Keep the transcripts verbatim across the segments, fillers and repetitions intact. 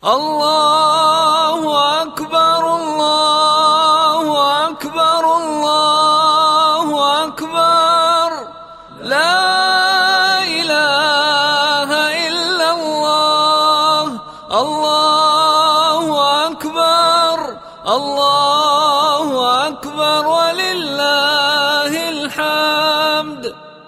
الله أكبر الله أكبر الله أكبر لا إله إلا الله. الله أكبر الله أكبر ولله الحمد.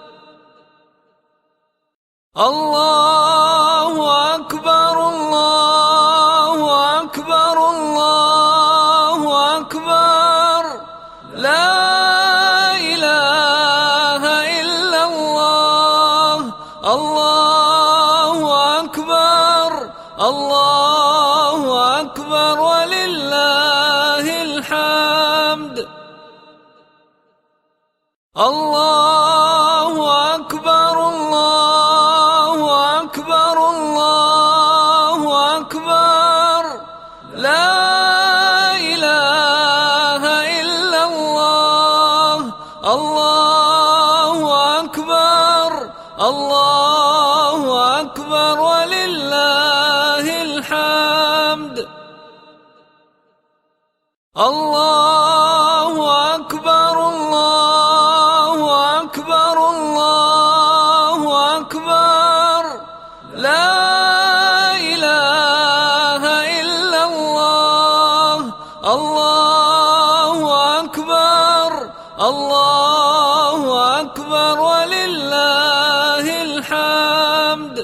الله أكبر الله أكبر الله أكبر لا إله إلا الله. الله أكبر الله أكبر ولله الحمد. الله أكبر الله أكبر الله أكبر لا إله إلا الله. الله أكبر الله أكبر ولله الحمد. الله أكبر الله أكبر الله أكبر لا إله إلا الله. الله أكبر الله أكبر ولله الحمد.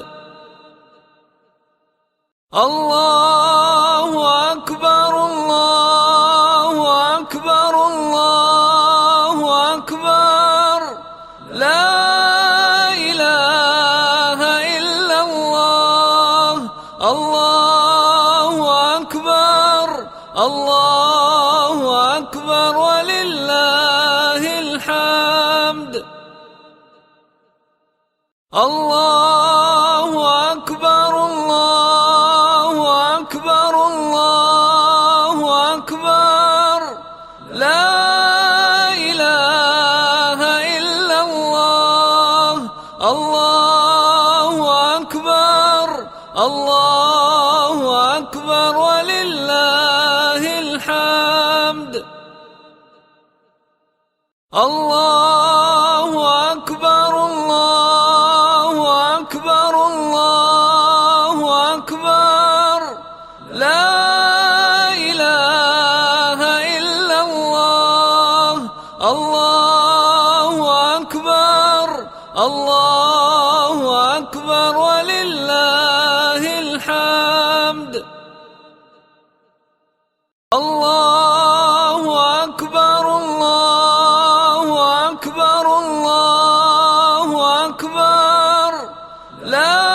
الله أكبر الله أكبر الله أكبر لا إله إلا الله. الله أكبر الله أكبر ولله الحمد. الله أكبر الله أكبر الله أكبر لا إله إلا الله. الله أكبر الله أكبر ولله الحمد. الله أكبر الله أكبر الله أكبر لا إله إلا الله. الله أكبر الله أكبر ولله الحمد. الله أكبر الله أكبر الله أكبر لا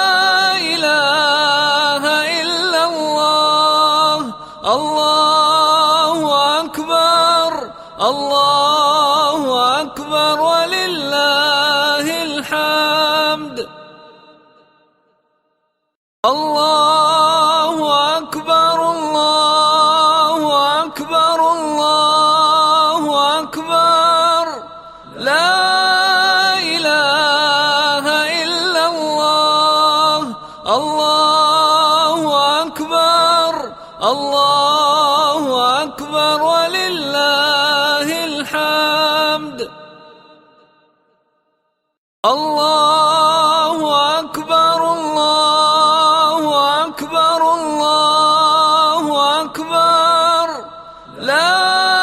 إله إلا الله. الله أكبر الله أكبر ولله الحمد. الله أكبر الله أكبر الله أكبر لا إله إلا الله. الله أكبر الله أكبر ولله الحمد. الله أكبر الله أكبر الله أكبر لا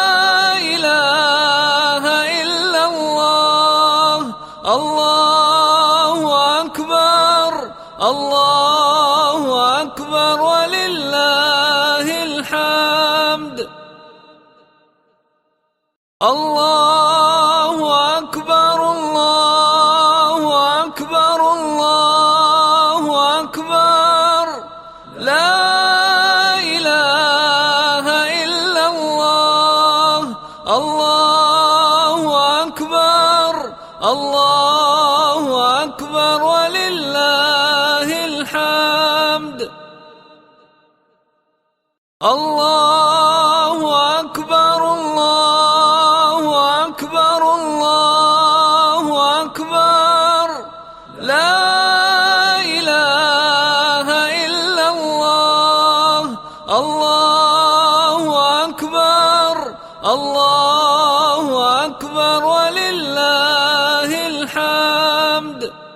إله إلا الله. الله أكبر الله أكبر ولله الحمد. الله أكبر الله أكبر الله أكبر لا إله إلا الله. الله أكبر الله أكبر ولله الحمد. الله أكبر الله أكبر الله أكبر لا إله إلا الله. الله أكبر ولله الحمد.